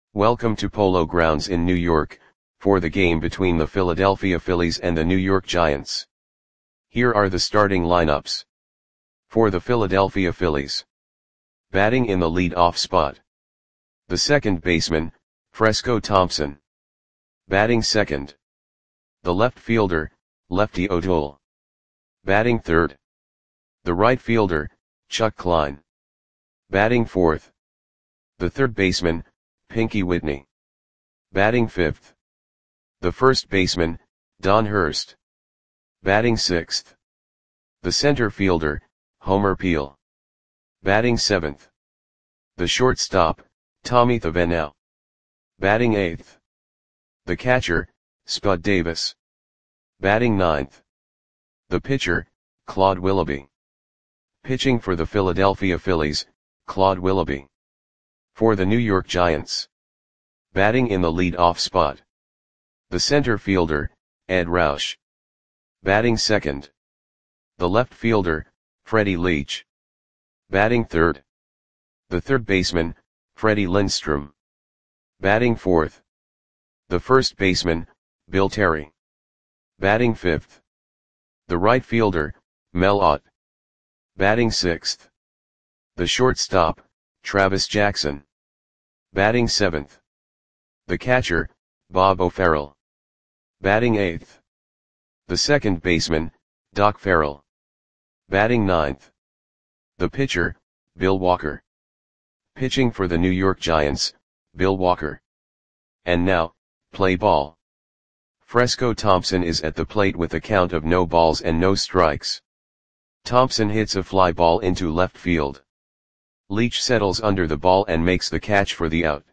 Welcome to Polo Grounds in New York, for the game between the Philadelphia Phillies and the New York Giants. Here are the starting lineups. For the Philadelphia Phillies. Batting in the lead-off spot. The second baseman, Fresco Thompson. Batting second. The left fielder, Lefty O'Toole. Batting third. The right fielder, Chuck Klein. Batting fourth. The third baseman, Pinky Whitney. Batting fifth. The first baseman, Don Hurst. Batting sixth. The center fielder, Homer Peel. Batting seventh. The shortstop, Tommy Thavenau. Batting eighth. The catcher, Spud Davis. Batting ninth. The pitcher, Claude Willoughby. Pitching for the Philadelphia Phillies, Claude Willoughby. For the New York Giants. Batting in the lead-off spot. The center fielder, Ed Roush. Batting second. The left fielder, Freddie Leach. Batting third. The third baseman, Freddie Lindstrom. Batting fourth. The first baseman, Bill Terry. Batting fifth. The right fielder, Mel Ott. Batting sixth. The shortstop, Travis Jackson. Batting seventh. The catcher, Bob O'Farrell. Batting eighth. The second baseman, Doc Farrell. Batting ninth. The pitcher, Bill Walker. Pitching for the New York Giants, Bill Walker. And now, play ball. Fresco Thompson is at the plate with a count of no balls and no strikes. Thompson hits a fly ball into left field. Leach settles under the ball and makes the catch for the out.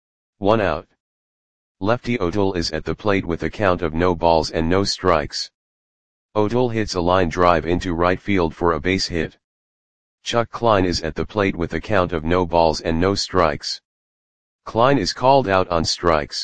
1 out. Lefty O'Toole is at the plate with a count of no balls and no strikes. O'Toole hits a line drive into right field for a base hit. Chuck Klein is at the plate with a count of no balls and no strikes. Klein is called out on strikes.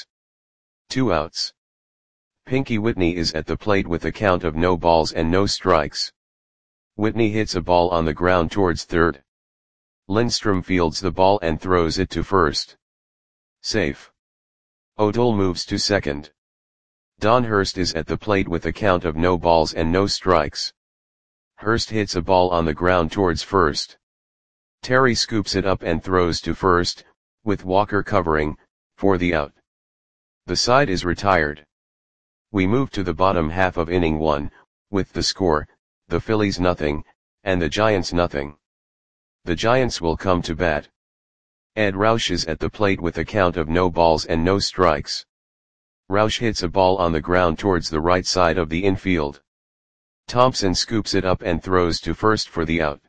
2 outs. Pinky Whitney is at the plate with a count of no balls and no strikes. Whitney hits a ball on the ground towards third. Lindstrom fields the ball and throws it to first. Safe. O'Toole moves to second. Don Hurst is at the plate with a count of no balls and no strikes. Hurst hits a ball on the ground towards first. Terry scoops it up and throws to first, with Walker covering, for the out. The side is retired. We move to the bottom half of inning 1, with the score, the Phillies nothing, and the Giants nothing. The Giants will come to bat. Ed Roush is at the plate with a count of no balls and no strikes. Roush hits a ball on the ground towards the right side of the infield. Thompson scoops it up and throws to first for the out.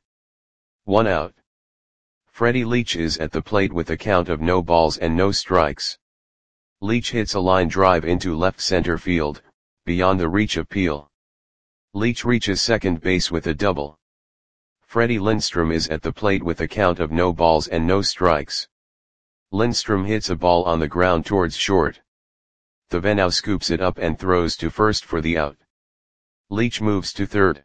1 out. Freddie Leach is at the plate with a count of no balls and no strikes. Leach hits a line drive into left center field, beyond the reach of Peel. Leach reaches second base with a double. Freddie Lindstrom is at the plate with a count of no balls and no strikes. Lindstrom hits a ball on the ground towards short. Thavenau scoops it up and throws to first for the out. Leach moves to third.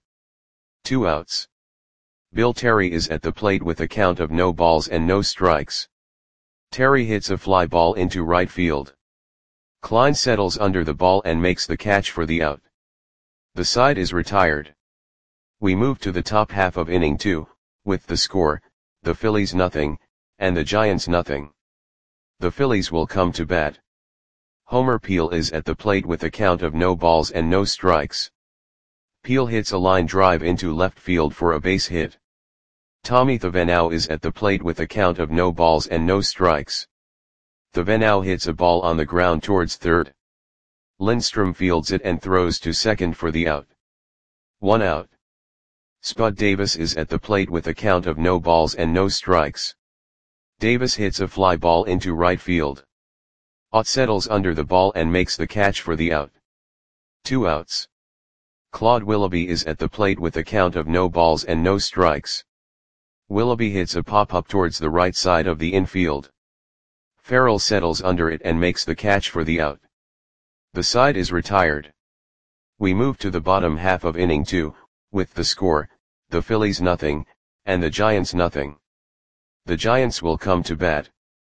2 outs. Bill Terry is at the plate with a count of no balls and no strikes. Terry hits a fly ball into right field. Klein settles under the ball and makes the catch for the out. The side is retired. We move to the top half of inning 2, with the score, the Phillies nothing, and the Giants nothing. The Phillies will come to bat. Homer Peel is at the plate with a count of no balls and no strikes. Peel hits a line drive into left field for a base hit. Tommy Thavenau is at the plate with a count of no balls and no strikes. Thavenau hits a ball on the ground towards third. Lindstrom fields it and throws to second for the out. 1 out. Spud Davis is at the plate with a count of no balls and no strikes. Davis hits a fly ball into right field. Ott settles under the ball and makes the catch for the out. 2 outs. Claude Willoughby is at the plate with a count of no balls and no strikes. Willoughby hits a pop-up towards the right side of the infield. Farrell settles under it and makes the catch for the out. The side is retired. We move to the bottom half of inning 2, with the score, the Phillies nothing, and the Giants nothing. The Giants will come to bat.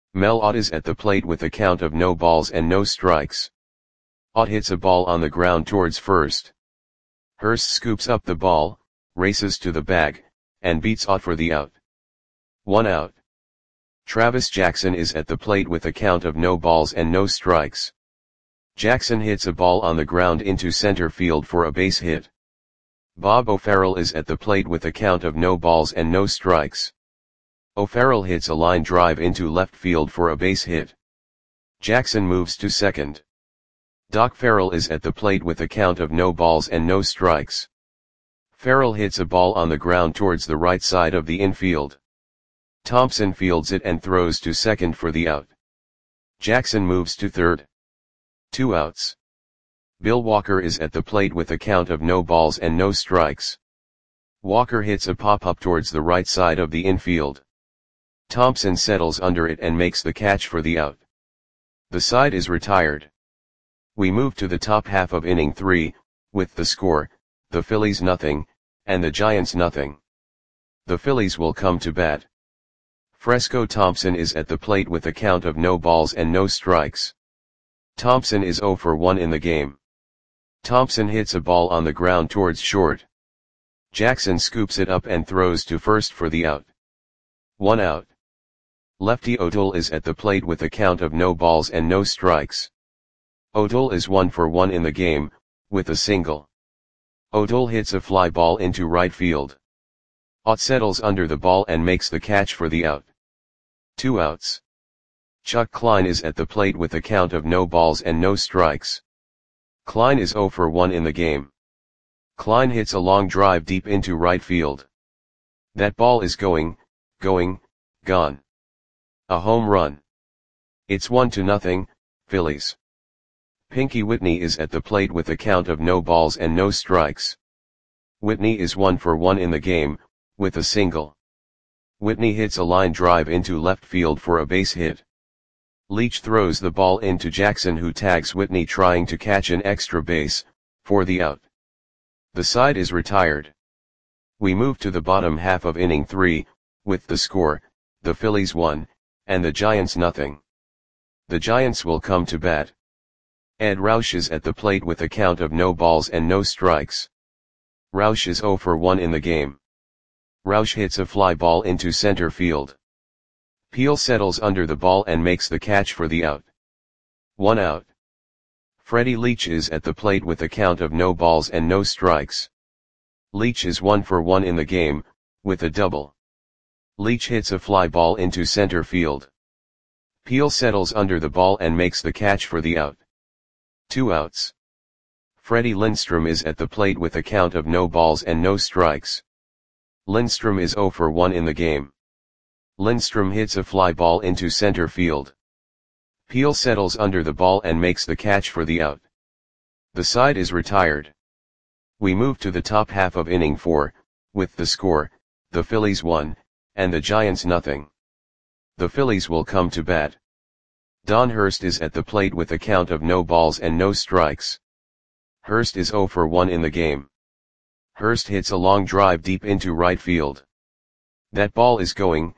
Mel Ott is at the plate with a count of no balls and no strikes. Ott hits a ball on the ground towards first. Hurst scoops up the ball, races to the bag, and beats Ott for the out. 1 out. Travis Jackson is at the plate with a count of no balls and no strikes. Jackson hits a ball on the ground into center field for a base hit. Bob O'Farrell is at the plate with a count of no balls and no strikes. O'Farrell hits a line drive into left field for a base hit. Jackson moves to second. Doc Farrell is at the plate with a count of no balls and no strikes. Farrell hits a ball on the ground towards the right side of the infield. Thompson fields it and throws to second for the out. Jackson moves to third. 2 outs. Bill Walker is at the plate with a count of no balls and no strikes. Walker hits a pop-up towards the right side of the infield. Thompson settles under it and makes the catch for the out. The side is retired. We move to the top half of inning 3, with the score, the Phillies nothing, and the Giants nothing. The Phillies will come to bat. Fresco Thompson is at the plate with a count of no balls and no strikes. Thompson is 0 for 1 in the game. Thompson hits a ball on the ground towards short. Jackson scoops it up and throws to first for the out. 1 out. Lefty O'Toole is at the plate with a count of no balls and no strikes. O'Toole is 1 for 1 in the game, with a single. O'Toole hits a fly ball into right field. Ott settles under the ball and makes the catch for the out. 2 outs. Chuck Klein is at the plate with a count of no balls and no strikes. Klein is 0 for 1 in the game. Klein hits a long drive deep into right field. That ball is gone. A home run. It's 1-0, Phillies. Pinky Whitney is at the plate with a count of no balls and no strikes. Whitney is 1 for 1 in the game, with a single. Whitney hits a line drive into left field for a base hit. Leach throws the ball into Jackson, who tags Whitney trying to catch an extra base, for the out. The side is retired. We move to the bottom half of inning 3, with the score, the Phillies 1, and the Giants nothing. The Giants will come to bat. Ed Roush is at the plate with a count of no balls and no strikes. Roush is 0 for 1 in the game. Roush hits a fly ball into center field. Peel settles under the ball and makes the catch for the out. 1 out. Freddie Leach is at the plate with a count of no balls and no strikes. Leach is 1 for 1 in the game, with a double. Leach hits a fly ball into center field. Peel settles under the ball and makes the catch for the out. 2 outs. Freddie Lindstrom is at the plate with a count of no balls and no strikes. Lindstrom is 0 for 1 in the game. Lindstrom hits a fly ball into center field. Peel settles under the ball and makes the catch for the out. The side is retired. We move to the top half of inning 4, with the score, the Phillies 1, and the Giants nothing. The Phillies will come to bat. Don Hurst is at the plate with a count of no balls and no strikes. Hurst is 0 for 1 in the game. Hurst hits a long drive deep into right field. That ball is gone.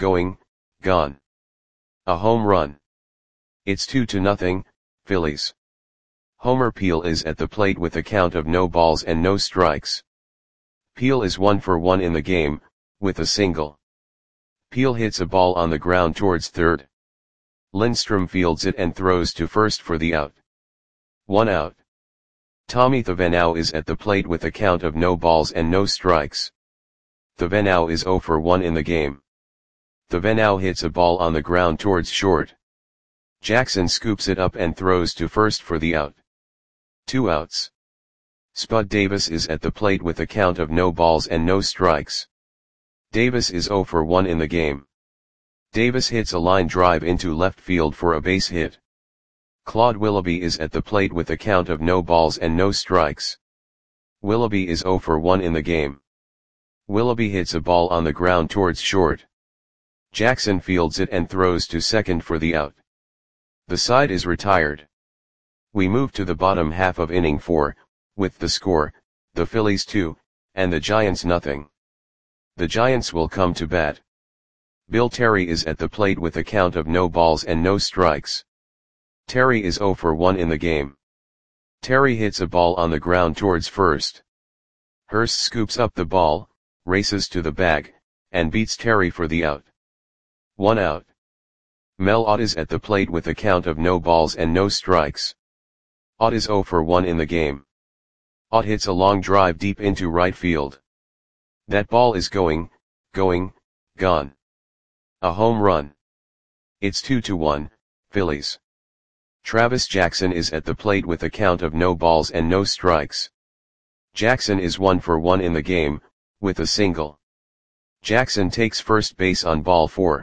A home run. It's 2-0, Phillies. Homer Peel is at the plate with a count of no balls and no strikes. Peel is 1 for 1 in the game, with a single. Peel hits a ball on the ground towards third. Lindstrom fields it and throws to first for the out. 1 out. Tommy Thevenot is at the plate with a count of no balls and no strikes. Thevenot is 0 for 1 in the game. Thevenot hits a ball on the ground towards short. Jackson scoops it up and throws to first for the out. 2 outs. Spud Davis is at the plate with a count of no balls and no strikes. Davis is 0 for 1 in the game. Davis hits a line drive into left field for a base hit. Claude Willoughby is at the plate with a count of no balls and no strikes. Willoughby is 0 for 1 in the game. Willoughby hits a ball on the ground towards short. Jackson fields it and throws to second for the out. The side is retired. We move to the bottom half of inning 4, with the score, the Phillies 2, and the Giants nothing. The Giants will come to bat. Bill Terry is at the plate with a count of no balls and no strikes. Terry is 0 for 1 in the game. Terry hits a ball on the ground towards first. Hurst scoops up the ball, races to the bag, and beats Terry for the out. 1 out. Mel Ott is at the plate with a count of no balls and no strikes. Ott is 0 for 1 in the game. Ott hits a long drive deep into right field. That ball is going, gone. A home run. It's 2-1, Phillies. Travis Jackson is at the plate with a count of no balls and no strikes. Jackson is 1 for 1 in the game, with a single. Jackson takes first base on ball 4.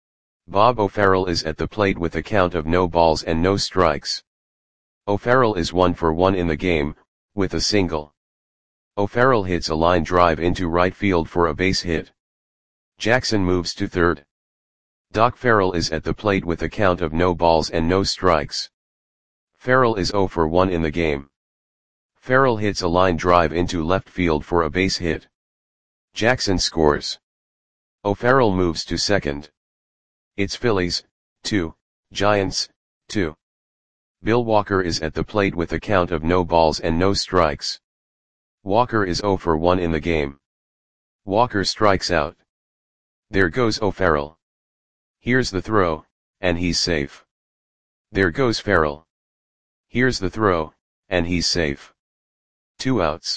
Bob O'Farrell is at the plate with a count of no balls and no strikes. O'Farrell is 1 for 1 in the game, with a single. O'Farrell hits a line drive into right field for a base hit. Jackson moves to third. Doc Farrell is at the plate with a count of no balls and no strikes. Farrell is 0 for 1 in the game. Farrell hits a line drive into left field for a base hit. Jackson scores. O'Farrell moves to second. It's Phillies, 2, Giants, 2. Bill Walker is at the plate with a count of no balls and no strikes. Walker is 0 for 1 in the game. Walker strikes out. There goes O'Farrell. Here's the throw, and he's safe. There goes Farrell. Here's the throw, and he's safe. 2 outs.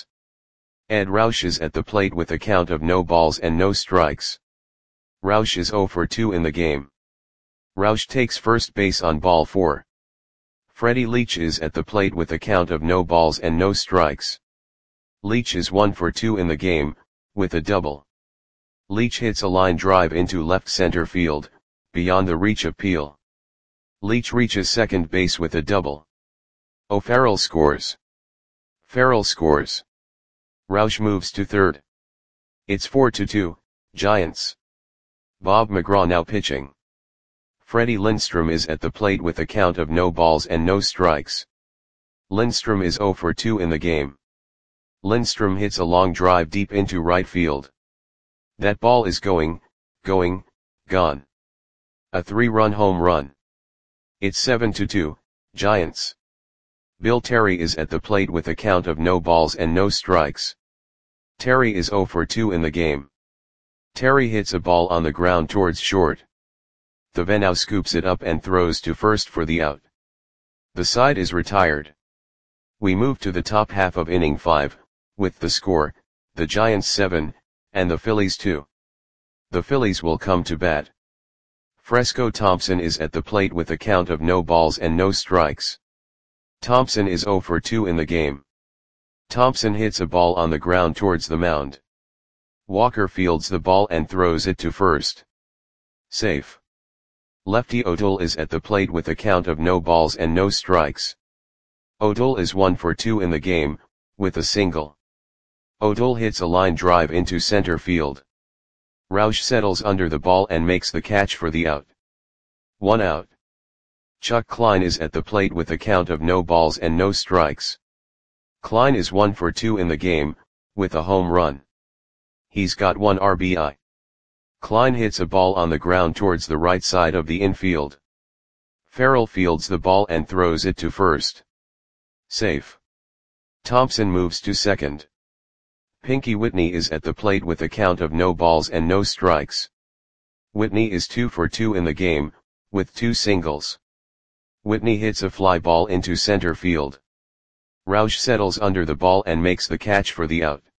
Ed Roush is at the plate with a count of no balls and no strikes. Roush is 0 for 2 in the game. Roush takes first base on ball 4. Freddie Leach is at the plate with a count of no balls and no strikes. Leach is 1 for 2 in the game, with a double. Leach hits a line drive into left center field, beyond the reach of Peel. Leach reaches second base with a double. O'Farrell scores. Farrell scores. Roush moves to third. It's 4-2, Giants. Bob McGraw now pitching. Freddie Lindstrom is at the plate with a count of no balls and no strikes. Lindstrom is 0 for 2 in the game. Lindstrom hits a long drive deep into right field. That ball is going, gone. A 3-run home run. It's 7-2, Giants. Bill Terry is at the plate with a count of no balls and no strikes. Terry is 0 for 2 in the game. Terry hits a ball on the ground towards short. Thavenau scoops it up and throws to first for the out. The side is retired. We move to the top half of inning 5, with the score, the Giants 7, and the Phillies 2. The Phillies will come to bat. Fresco Thompson is at the plate with a count of no balls and no strikes. Thompson is 0 for 2 in the game. Thompson hits a ball on the ground towards the mound. Walker fields the ball and throws it to first. Safe. Lefty O'Toole is at the plate with a count of no balls and no strikes. O'Toole is 1 for 2 in the game, with a single. O'Toole hits a line drive into center field. Roush settles under the ball and makes the catch for the out. 1 out. Chuck Klein is at the plate with a count of no balls and no strikes. Klein is 1 for 2 in the game, with a home run. He's got 1 RBI. Klein hits a ball on the ground towards the right side of the infield. Farrell fields the ball and throws it to first. Safe. Thompson moves to second. Pinky Whitney is at the plate with a count of no balls and no strikes. Whitney is 2 for 2 in the game, with 2 singles. Whitney hits a fly ball into center field. Roush settles under the ball and makes the catch for the out.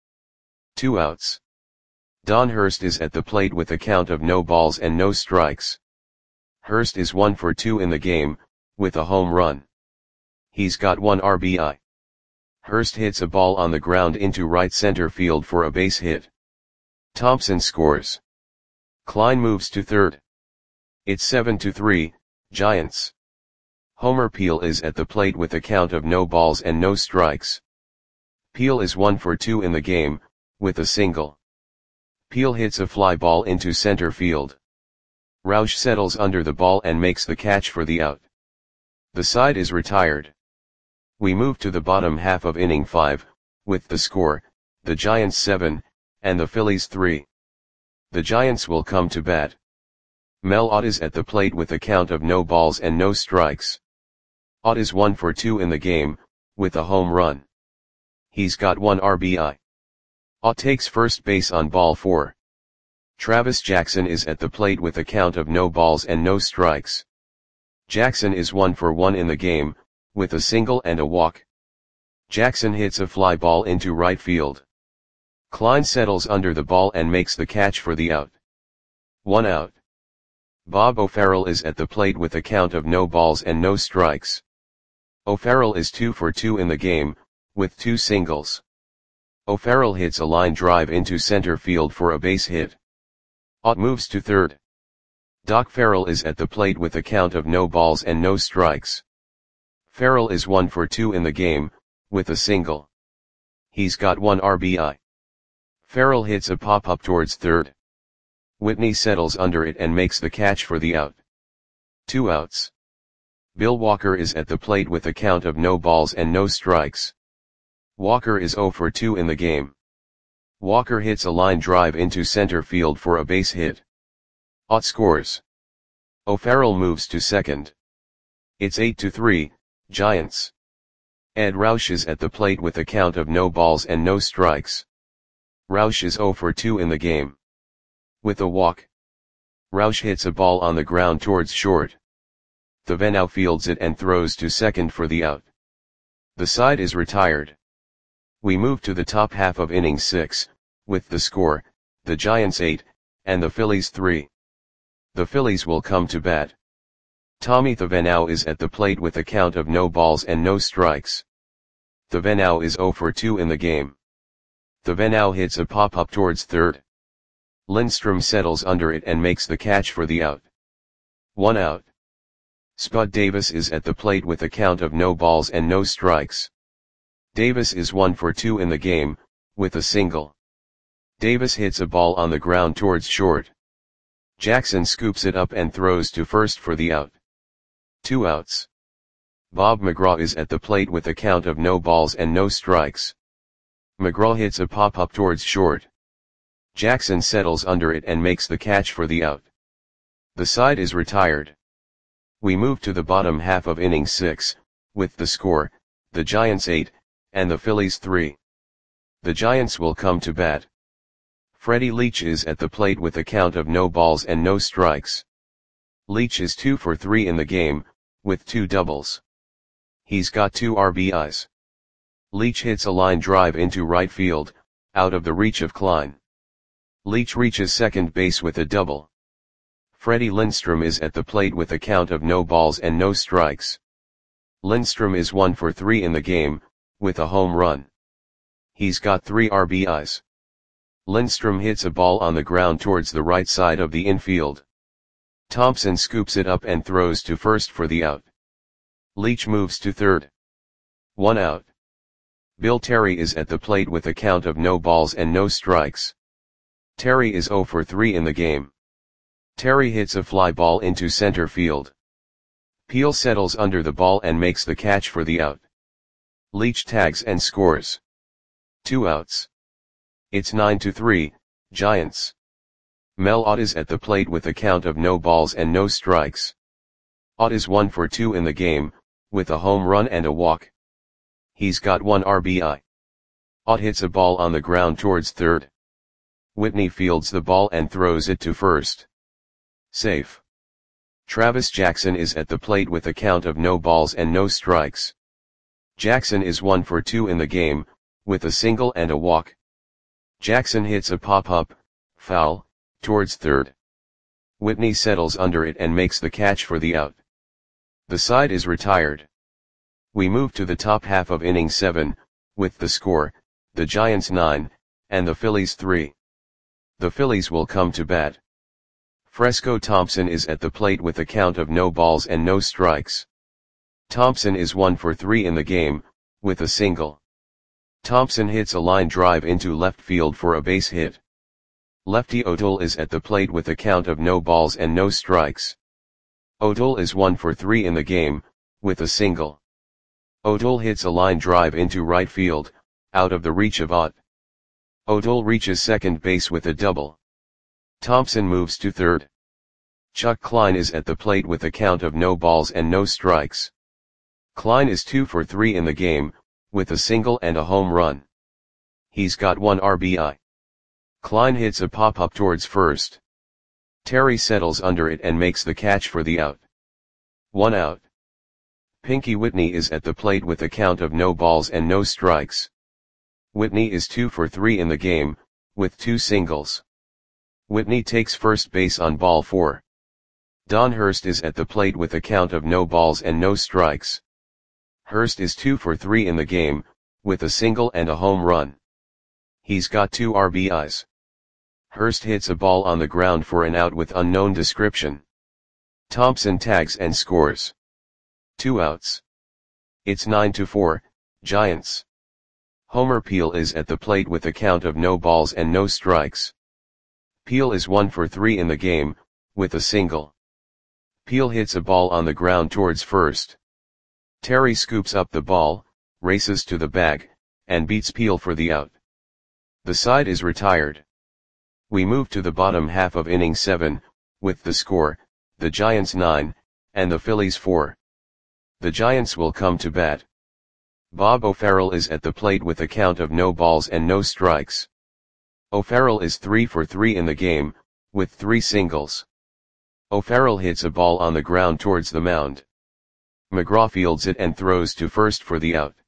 2 outs. Don Hurst is at the plate with a count of no balls and no strikes. Hurst is 1 for 2 in the game, with a home run. He's got 1 RBI. Hurst hits a ball on the ground into right center field for a base hit. Thompson scores. Klein moves to third. It's 7-3, Giants. Homer Peel is at the plate with a count of no balls and no strikes. Peel is 1 for 2 in the game, with a single. Peel hits a fly ball into center field. Roush settles under the ball and makes the catch for the out. The side is retired. We move to the bottom half of inning 5, with the score, the Giants 7, and the Phillies 3. The Giants will come to bat. Mel Ott is at the plate with a count of no balls and no strikes. Ott is 1 for 2 in the game, with a home run. He's got 1 RBI. Ott takes first base on ball 4. Travis Jackson is at the plate with a count of no balls and no strikes. Jackson is 1 for 1 in the game, with a single and a walk. Jackson hits a fly ball into right field. Klein settles under the ball and makes the catch for the out. 1 out. Bob O'Farrell is at the plate with a count of no balls and no strikes. O'Farrell is 2 for 2 in the game, with 2 singles. O'Farrell hits a line drive into center field for a base hit. Ott moves to third. Doc Farrell is at the plate with a count of no balls and no strikes. Farrell is 1 for 2 in the game, with a single. He's got 1 RBI. Farrell hits a pop-up towards third. Whitney settles under it and makes the catch for the out. 2 outs. Bill Walker is at the plate with a count of no balls and no strikes. Walker is 0 for 2 in the game. Walker hits a line drive into center field for a base hit. Ott scores. O'Farrell moves to second. It's 8-3, Giants. Ed Roush is at the plate with a count of no balls and no strikes. Roush is 0 for 2 in the game. With a walk. Roush hits a ball on the ground towards short. Thevenot fields it and throws to second for the out. The side is retired. We move to the top half of inning 6, with the score, the Giants 8, and the Phillies 3. The Phillies will come to bat. Tommy Thevenot is at the plate with a count of no balls and no strikes. Thevenot is 0 for 2 in the game. Thevenot hits a pop-up towards third. Lindstrom settles under it and makes the catch for the out. 1 out. Spud Davis is at the plate with a count of no balls and no strikes. Davis is 1 for 2 in the game, with a single. Davis hits a ball on the ground towards short. Jackson scoops it up and throws to first for the out. 2 outs. Bob McGraw is at the plate with a count of no balls and no strikes. McGraw hits a pop-up towards short. Jackson settles under it and makes the catch for the out. The side is retired. We move to the bottom half of inning 6, with the score, the Giants 8, and the Phillies 3. The Giants will come to bat. Freddie Leach is at the plate with a count of no balls and no strikes. Leach is 2 for 3 in the game, with 2 doubles. He's got 2 RBIs. Leach hits a line drive into right field, out of the reach of Klein. Leach reaches second base with a double. Freddie Lindstrom is at the plate with a count of no balls and no strikes. Lindstrom is 1 for 3 in the game, with a home run. He's got 3 RBIs. Lindstrom hits a ball on the ground towards the right side of the infield. Thompson scoops it up and throws to first for the out. Leach moves to third. 1 out. Bill Terry is at the plate with a count of no balls and no strikes. Terry is 0 for 3 in the game. Terry hits a fly ball into center field. Peel settles under the ball and makes the catch for the out. Leach tags and scores. 2 outs. It's 9-3, Giants. Mel Ott is at the plate with a count of no balls and no strikes. Ott is 1 for 2 in the game, with a home run and a walk. He's got 1 RBI. Ott hits a ball on the ground towards third. Whitney fields the ball and throws it to first. Safe. Travis Jackson is at the plate with a count of no balls and no strikes. Jackson is 1 for 2 in the game, with a single and a walk. Jackson hits a pop-up, foul, towards third. Whitney settles under it and makes the catch for the out. The side is retired. We move to the top half of inning 7, with the score, the Giants 9, and the Phillies 3. The Phillies will come to bat. Fresco Thompson is at the plate with a count of no balls and no strikes. Thompson is 1 for 3 in the game, with a single. Thompson hits a line drive into left field for a base hit. Lefty O'Toole is at the plate with a count of no balls and no strikes. O'Toole is 1 for 3 in the game, with a single. O'Toole hits a line drive into right field, out of the reach of Ott. O'Toole reaches second base with a double. Thompson moves to third. Chuck Klein is at the plate with a count of no balls and no strikes. Klein is 2 for 3 in the game, with a single and a home run. He's got 1 RBI. Klein hits a pop-up towards first. Terry settles under it and makes the catch for the out. 1 out. Pinky Whitney is at the plate with a count of no balls and no strikes. Whitney is 2 for 3 in the game, with 2 singles. Whitney takes first base on ball 4. Don Hurst is at the plate with a count of no balls and no strikes. Hurst is 2 for 3 in the game, with a single and a home run. He's got 2 RBIs. Hurst hits a ball on the ground for an out with unknown description. Thompson tags and scores. 2 outs. It's 9-4, Giants. Homer Peel is at the plate with a count of no balls and no strikes. Peel is 1 for 3 in the game, with a single. Peel hits a ball on the ground towards first. Terry scoops up the ball, races to the bag, and beats Peel for the out. The side is retired. We move to the bottom half of inning 7, with the score, the Giants 9, and the Phillies 4. The Giants will come to bat. Bob O'Farrell is at the plate with a count of no balls and no strikes. O'Farrell is 3 for 3 in the game, with 3 singles. O'Farrell hits a ball on the ground towards the mound. McGraw fields it and throws to first for the out.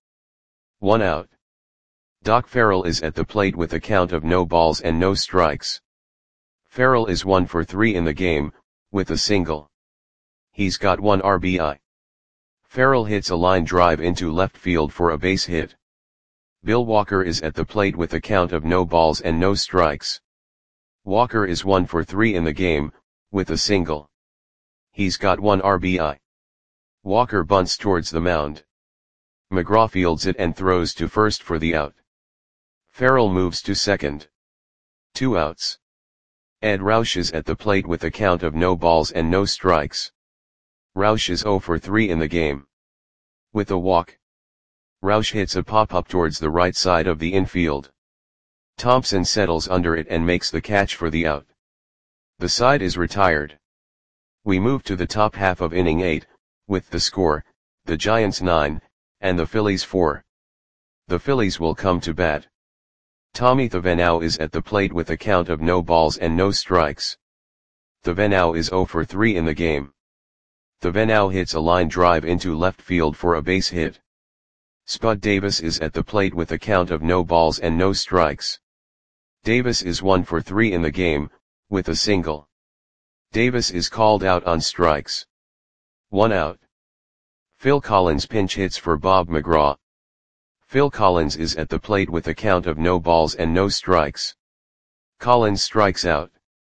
1 out. Doc Farrell is at the plate with a count of no balls and no strikes. Farrell is 1 for 3 in the game, with a single. He's got 1 RBI. Farrell hits a line drive into left field for a base hit. Bill Walker is at the plate with a count of no balls and no strikes. Walker is 1 for 3 in the game, with a single. He's got 1 RBI. Walker bunts towards the mound. McGraw fields it and throws to first for the out. Farrell moves to second. 2 outs. Ed Roush is at the plate with a count of no balls and no strikes. Roush is 0 for 3 in the game. With a walk. Roush hits a pop-up towards the right side of the infield. Thompson settles under it and makes the catch for the out. The side is retired. We move to the top half of inning 8, with the score, the Giants 9, and the Phillies 4. The Phillies will come to bat. Tommy Thavenau is at the plate with a count of no balls and no strikes. Thavenau is 0 for 3 in the game. Thavenau hits a line drive into left field for a base hit. Spud Davis is at the plate with a count of no balls and no strikes. Davis is 1 for 3 in the game, with a single. Davis is called out on strikes. 1 out. Phil Collins pinch hits for Bob McGraw. Phil Collins is at the plate with a count of no balls and no strikes. Collins strikes out.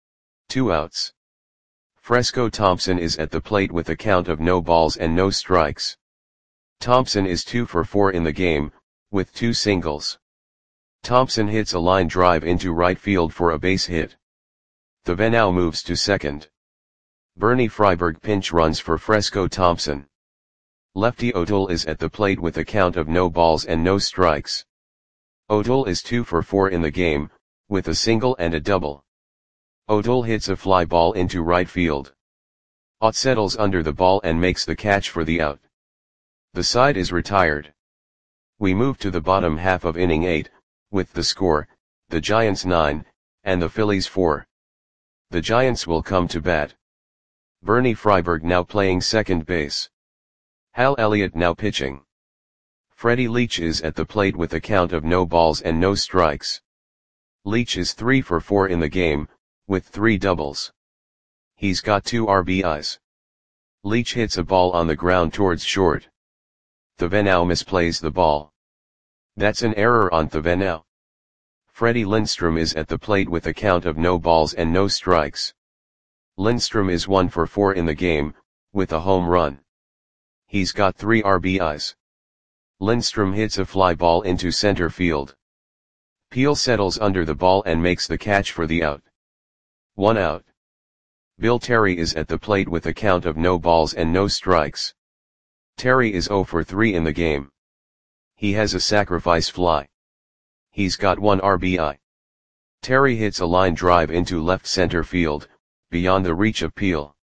2 outs. Fresco Thompson is at the plate with a count of no balls and no strikes. Thompson is 2 for 4 in the game, with 2 singles. Thompson hits a line drive into right field for a base hit. Thavenau moves to second. Bernie Freiberg pinch runs for Fresco Thompson. Lefty O'Toole is at the plate with a count of no balls and no strikes. O'Toole is 2 for 4 in the game, with a single and a double. O'Toole hits a fly ball into right field. Ott settles under the ball and makes the catch for the out. The side is retired. We move to the bottom half of inning 8, with the score, the Giants 9, and the Phillies 4. The Giants will come to bat. Bernie Freiberg now playing second base. Hal Elliott now pitching. Freddie Leach is at the plate with a count of no balls and no strikes. Leach is 3 for 4 in the game, with 3 doubles. He's got 2 RBIs. Leach hits a ball on the ground towards short. Thavenau misplays the ball. That's an error on Thavenau. Freddie Lindstrom is at the plate with a count of no balls and no strikes. Lindstrom is 1 for 4 in the game, with a home run. He's got 3 RBIs. Lindstrom hits a fly ball into center field. Peel settles under the ball and makes the catch for the out. 1 out. Bill Terry is at the plate with a count of no balls and no strikes. Terry is 0 for 3 in the game. He has a sacrifice fly. He's got 1 RBI. Terry hits a line drive into left center field, beyond the reach of Peel.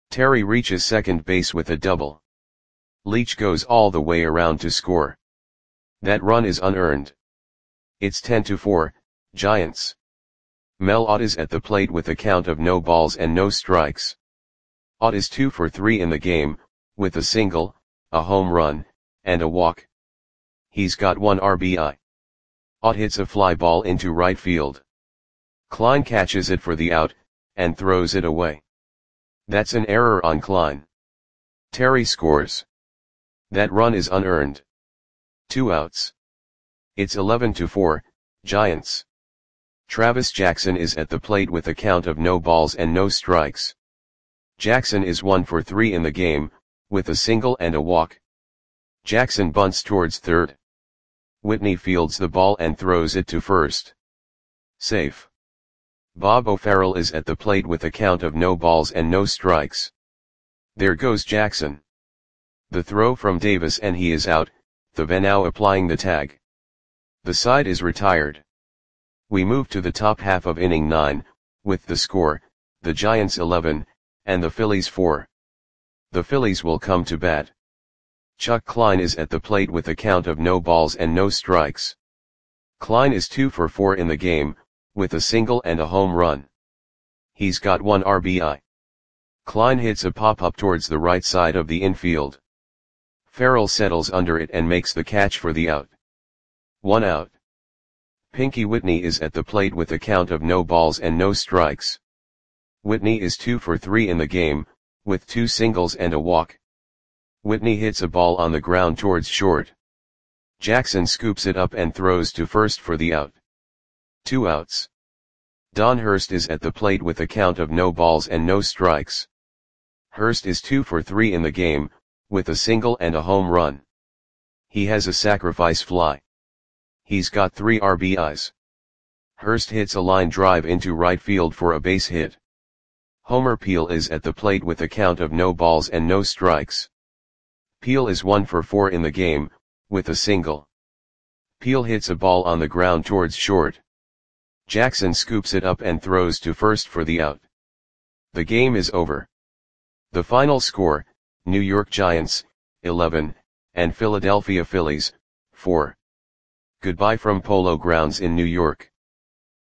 Terry reaches second base with a double. Leach goes all the way around to score. That run is unearned. It's 10-4, Giants. Mel Ott is at the plate with a count of no balls and no strikes. Ott is 2 for 3 in the game, with a single, a home run, and a walk. He's got 1 RBI. Ott hits a fly ball into right field. Klein catches it for the out, and throws it away. That's an error on Klein. Terry scores. That run is unearned. 2 outs. It's 11-4, Giants. Travis Jackson is at the plate with a count of no balls and no strikes. Jackson is 1 for 3 in the game, with a single and a walk. Jackson bunts towards third. Whitney fields the ball and throws it to first. Safe. Bob O'Farrell is at the plate with a count of no balls and no strikes. There goes Jackson. The throw from Davis and he is out, the Venao applying the tag. The side is retired. We move to the top half of inning 9, with the score, the Giants 11, and the Phillies 4. The Phillies will come to bat. Chuck Klein is at the plate with a count of no balls and no strikes. Klein is 2 for 4 in the game, with a single and a home run. He's got 1 RBI. Klein hits a pop-up towards the right side of the infield. Farrell settles under it and makes the catch for the out. 1 out. Pinky Whitney is at the plate with a count of no balls and no strikes. Whitney is 2 for 3 in the game, with 2 singles and a walk. Whitney hits a ball on the ground towards short. Jackson scoops it up and throws to first for the out. 2 outs. Don Hurst is at the plate with a count of no balls and no strikes. Hurst is 2 for 3 in the game, with a single and a home run. He has a sacrifice fly. He's got 3 RBIs. Hurst hits a line drive into right field for a base hit. Homer Peel is at the plate with a count of no balls and no strikes. Peel is 1 for 4 in the game, with a single. Peel hits a ball on the ground towards short. Jackson scoops it up and throws to first for the out. The game is over. The final score, New York Giants, 11, and Philadelphia Phillies, 4. Goodbye from Polo Grounds in New York.